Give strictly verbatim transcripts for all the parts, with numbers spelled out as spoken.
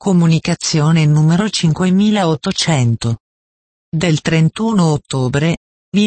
Comunicazione numero cinquemilaottocento. Del trentuno ottobre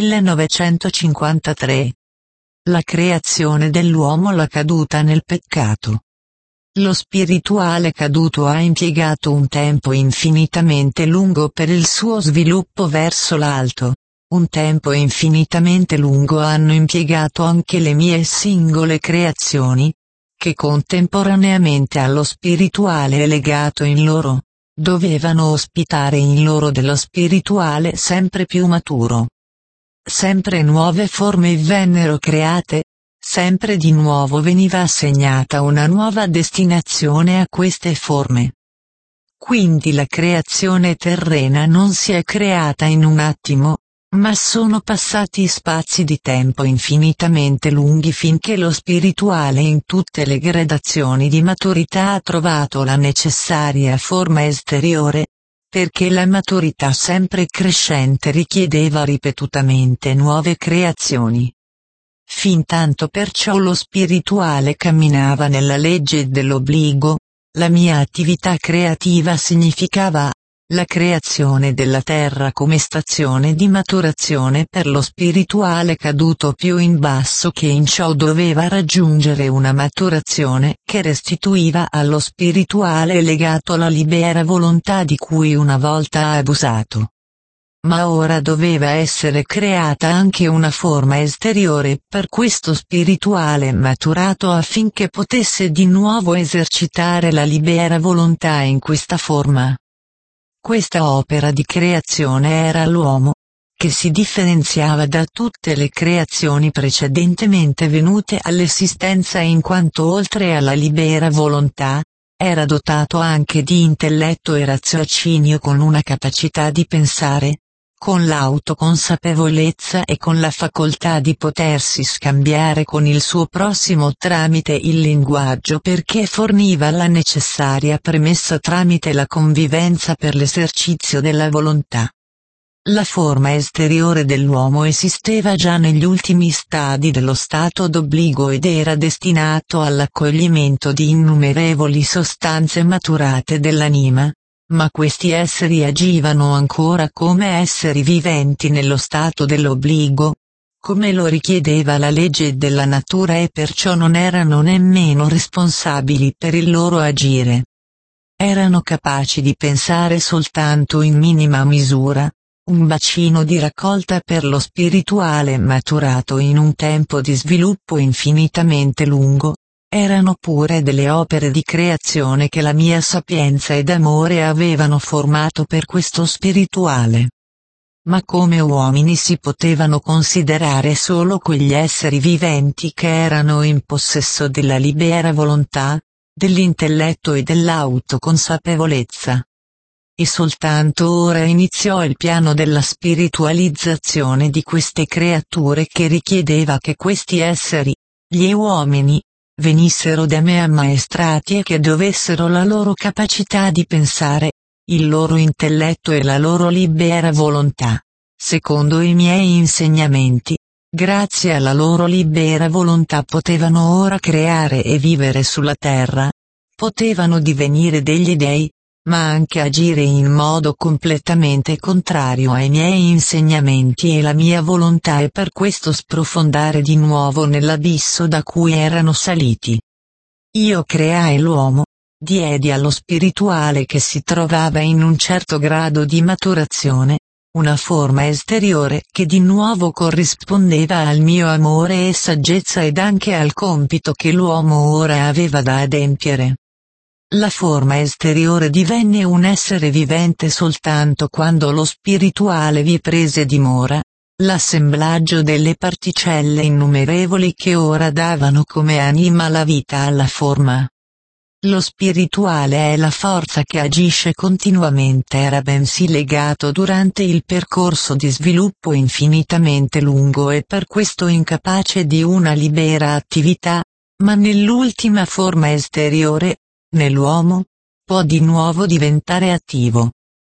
millenovecentocinquantatré. La creazione dell'uomo, la caduta nel peccato. Lo spirituale caduto ha impiegato un tempo infinitamente lungo per il suo sviluppo verso l'alto. Un tempo infinitamente lungo hanno impiegato anche le mie singole creazioni, che contemporaneamente allo spirituale legato in loro, dovevano ospitare in loro dello spirituale sempre più maturo. Sempre nuove forme vennero create, sempre di nuovo veniva assegnata una nuova destinazione a queste forme. Quindi la creazione terrena non si è creata in un attimo, ma sono passati spazi di tempo infinitamente lunghi finché lo spirituale in tutte le gradazioni di maturità ha trovato la necessaria forma esteriore, perché la maturità sempre crescente richiedeva ripetutamente nuove creazioni. Fintanto perciò lo spirituale camminava nella legge dell'obbligo, la mia attività creativa significava la creazione della terra come stazione di maturazione per lo spirituale caduto più in basso, che in ciò doveva raggiungere una maturazione che restituiva allo spirituale legato la libera volontà di cui una volta ha abusato. Ma ora doveva essere creata anche una forma esteriore per questo spirituale maturato affinché potesse di nuovo esercitare la libera volontà in questa forma. Questa opera di creazione era l'uomo, che si differenziava da tutte le creazioni precedentemente venute all'esistenza in quanto oltre alla libera volontà, era dotato anche di intelletto e raziocinio con una capacità di pensare, con l'autoconsapevolezza e con la facoltà di potersi scambiare con il suo prossimo tramite il linguaggio, perché forniva la necessaria premessa tramite la convivenza per l'esercizio della volontà. La forma esteriore dell'uomo esisteva già negli ultimi stadi dello stato d'obbligo ed era destinato all'accoglimento di innumerevoli sostanze maturate dell'anima. Ma questi esseri agivano ancora come esseri viventi nello stato dell'obbligo, come lo richiedeva la legge della natura, e perciò non erano nemmeno responsabili per il loro agire. Erano capaci di pensare soltanto in minima misura, un bacino di raccolta per lo spirituale maturato in un tempo di sviluppo infinitamente lungo. Erano pure delle opere di creazione che la mia sapienza ed amore avevano formato per questo spirituale. Ma come uomini si potevano considerare solo quegli esseri viventi che erano in possesso della libera volontà, dell'intelletto e dell'autoconsapevolezza. E soltanto ora iniziò il piano della spiritualizzazione di queste creature, che richiedeva che questi esseri, gli uomini, venissero da me ammaestrati e che dovessero la loro capacità di pensare, il loro intelletto e la loro libera volontà, secondo i miei insegnamenti, grazie alla loro libera volontà potevano ora creare e vivere sulla terra, potevano divenire degli dei, ma anche agire in modo completamente contrario ai miei insegnamenti e la mia volontà, e per questo sprofondare di nuovo nell'abisso da cui erano saliti. Io creai l'uomo, diedi allo spirituale che si trovava in un certo grado di maturazione, una forma esteriore che di nuovo corrispondeva al mio amore e saggezza ed anche al compito che l'uomo ora aveva da adempiere. La forma esteriore divenne un essere vivente soltanto quando lo spirituale vi prese dimora, l'assemblaggio delle particelle innumerevoli che ora davano come anima la vita alla forma. Lo spirituale è la forza che agisce continuamente, era bensì legato durante il percorso di sviluppo infinitamente lungo e per questo incapace di una libera attività, ma nell'ultima forma esteriore, nell'uomo, può di nuovo diventare attivo.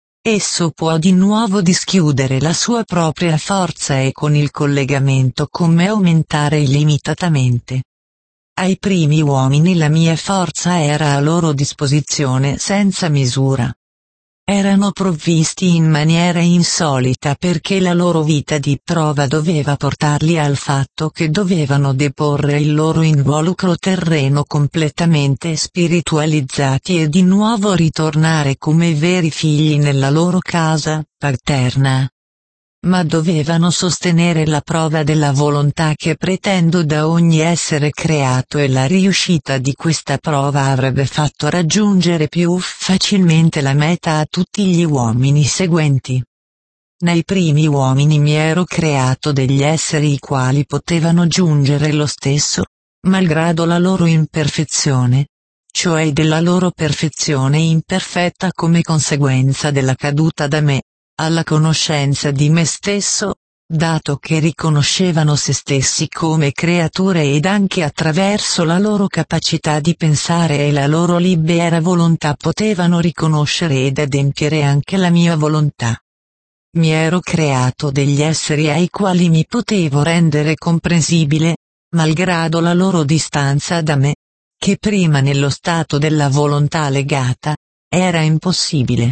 Esso può di nuovo dischiudere la sua propria forza e con il collegamento con me aumentare illimitatamente. Ai primi uomini la mia forza era a loro disposizione senza misura. Erano provvisti in maniera insolita perché la loro vita di prova doveva portarli al fatto che dovevano deporre il loro involucro terreno completamente spiritualizzati e di nuovo ritornare come veri figli nella loro casa paterna. Ma dovevano sostenere la prova della volontà che pretendo da ogni essere creato e la riuscita di questa prova avrebbe fatto raggiungere più facilmente la meta a tutti gli uomini seguenti. Nei primi uomini mi ero creato degli esseri i quali potevano giungere lo stesso, malgrado la loro imperfezione, cioè della loro perfezione imperfetta come conseguenza della caduta da me, alla conoscenza di me stesso, dato che riconoscevano se stessi come creature ed anche attraverso la loro capacità di pensare e la loro libera volontà potevano riconoscere ed adempiere anche la mia volontà. Mi ero creato degli esseri ai quali mi potevo rendere comprensibile, malgrado la loro distanza da me, che prima nello stato della volontà legata, era impossibile.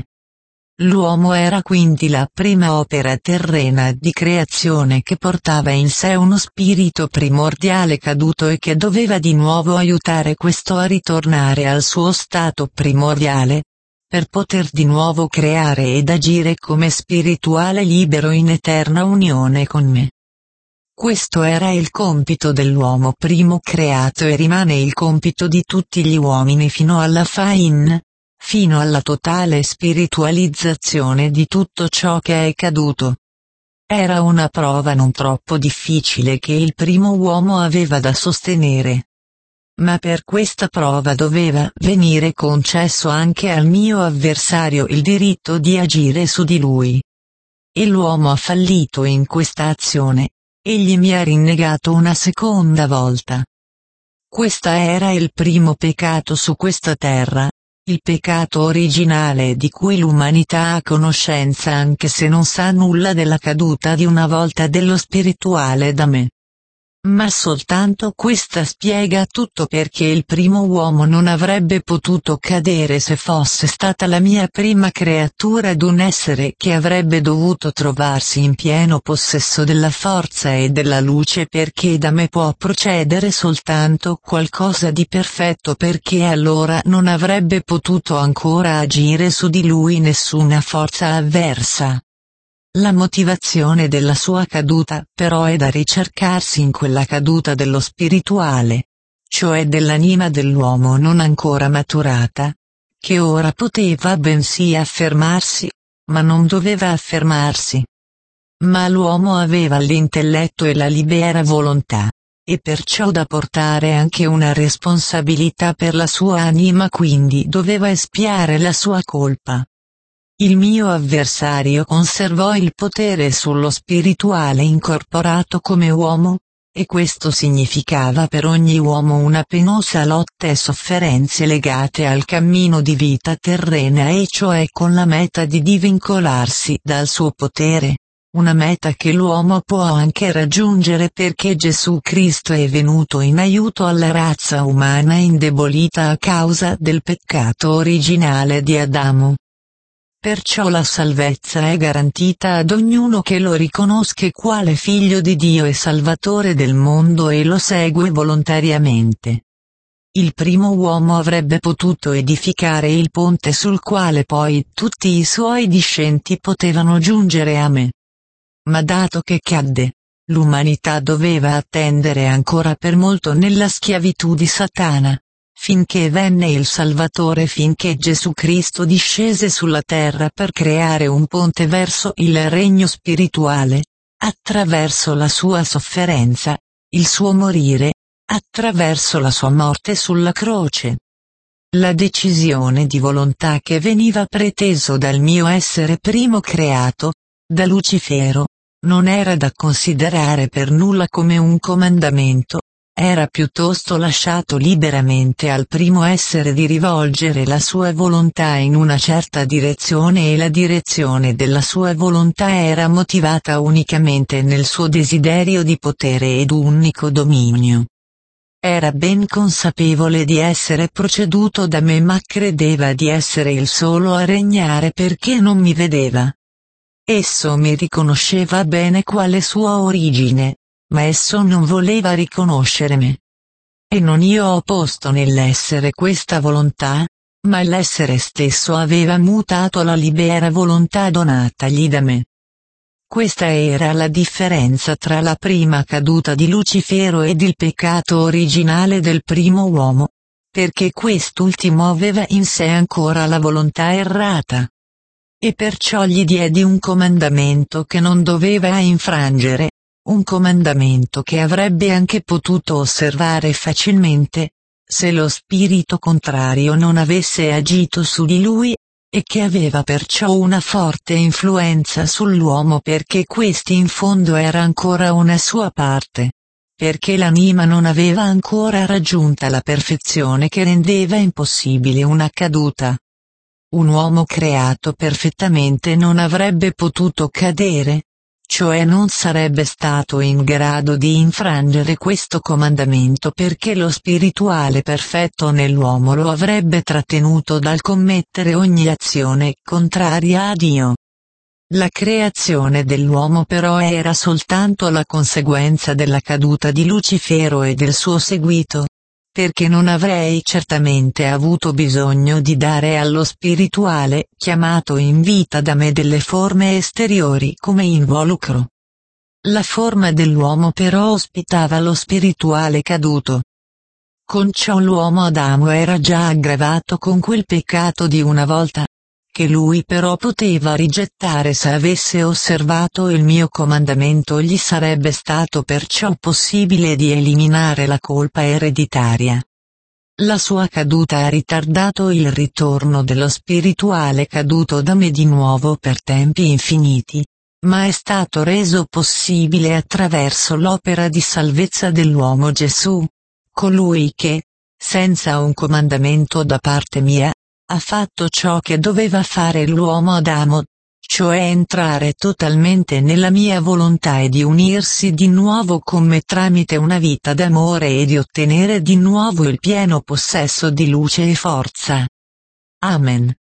L'uomo era quindi la prima opera terrena di creazione che portava in sé uno spirito primordiale caduto e che doveva di nuovo aiutare questo a ritornare al suo stato primordiale, per poter di nuovo creare ed agire come spirituale libero in eterna unione con me. Questo era il compito dell'uomo primo creato e rimane il compito di tutti gli uomini fino alla fin. Fino alla totale spiritualizzazione di tutto ciò che è caduto. Era una prova non troppo difficile che il primo uomo aveva da sostenere. Ma per questa prova doveva venire concesso anche al mio avversario il diritto di agire su di lui. E l'uomo ha fallito in questa azione, egli mi ha rinnegato una seconda volta. Questa era il primo peccato su questa terra. Il peccato originale di cui l'umanità ha conoscenza anche se non sa nulla della caduta di una volta dello spirituale da me. Ma soltanto questa spiega tutto perché il primo uomo non avrebbe potuto cadere se fosse stata la mia prima creatura ed un essere che avrebbe dovuto trovarsi in pieno possesso della forza e della luce perché da me può procedere soltanto qualcosa di perfetto perché allora non avrebbe potuto ancora agire su di lui nessuna forza avversa. La motivazione della sua caduta però è da ricercarsi in quella caduta dello spirituale, cioè dell'anima dell'uomo non ancora maturata, che ora poteva bensì affermarsi, ma non doveva affermarsi. Ma l'uomo aveva l'intelletto e la libera volontà, e perciò da portare anche una responsabilità per la sua anima quindi doveva espiare la sua colpa. Il mio avversario conservò il potere sullo spirituale incorporato come uomo, e questo significava per ogni uomo una penosa lotta e sofferenze legate al cammino di vita terrena e cioè con la meta di divincolarsi dal suo potere, una meta che l'uomo può anche raggiungere perché Gesù Cristo è venuto in aiuto alla razza umana indebolita a causa del peccato originale di Adamo. Perciò la salvezza è garantita ad ognuno che lo riconosca quale figlio di Dio e salvatore del mondo e lo segue volontariamente. Il primo uomo avrebbe potuto edificare il ponte sul quale poi tutti i suoi discendenti potevano giungere a me. Ma dato che cadde, l'umanità doveva attendere ancora per molto nella schiavitù di Satana. Finché venne il Salvatore finché Gesù Cristo discese sulla terra per creare un ponte verso il regno spirituale, attraverso la sua sofferenza, il suo morire, attraverso la sua morte sulla croce. La decisione di volontà che veniva preteso dal mio essere primo creato, da Lucifero, non era da considerare per nulla come un comandamento. Era piuttosto lasciato liberamente al primo essere di rivolgere la sua volontà in una certa direzione e la direzione della sua volontà era motivata unicamente nel suo desiderio di potere ed unico dominio. Era ben consapevole di essere proceduto da me, ma credeva di essere il solo a regnare perché non mi vedeva. Esso mi riconosceva bene quale sua origine, ma esso non voleva riconoscere me. E non io ho posto nell'essere questa volontà, ma l'essere stesso aveva mutato la libera volontà donatagli da me. Questa era la differenza tra la prima caduta di Lucifero ed il peccato originale del primo uomo, perché quest'ultimo aveva in sé ancora la volontà errata. E perciò gli diedi un comandamento che non doveva infrangere, un comandamento che avrebbe anche potuto osservare facilmente, se lo spirito contrario non avesse agito su di lui, e che aveva perciò una forte influenza sull'uomo perché questi in fondo era ancora una sua parte, perché l'anima non aveva ancora raggiunta la perfezione che rendeva impossibile una caduta. Un uomo creato perfettamente non avrebbe potuto cadere, cioè non sarebbe stato in grado di infrangere questo comandamento perché lo spirituale perfetto nell'uomo lo avrebbe trattenuto dal commettere ogni azione contraria a Dio. La creazione dell'uomo però era soltanto la conseguenza della caduta di Lucifero e del suo seguito, perché non avrei certamente avuto bisogno di dare allo spirituale chiamato in vita da me delle forme esteriori come involucro. La forma dell'uomo però ospitava lo spirituale caduto. Con ciò l'uomo Adamo era già aggravato con quel peccato di una volta, che lui però poteva rigettare se avesse osservato il mio comandamento. Gli sarebbe stato perciò possibile di eliminare la colpa ereditaria. La sua caduta ha ritardato il ritorno dello spirituale caduto da me di nuovo per tempi infiniti, ma è stato reso possibile attraverso l'opera di salvezza dell'uomo Gesù, colui che, senza un comandamento da parte mia, ha fatto ciò che doveva fare l'uomo Adamo, cioè entrare totalmente nella mia volontà e di unirsi di nuovo con me tramite una vita d'amore e di ottenere di nuovo il pieno possesso di luce e forza. Amen.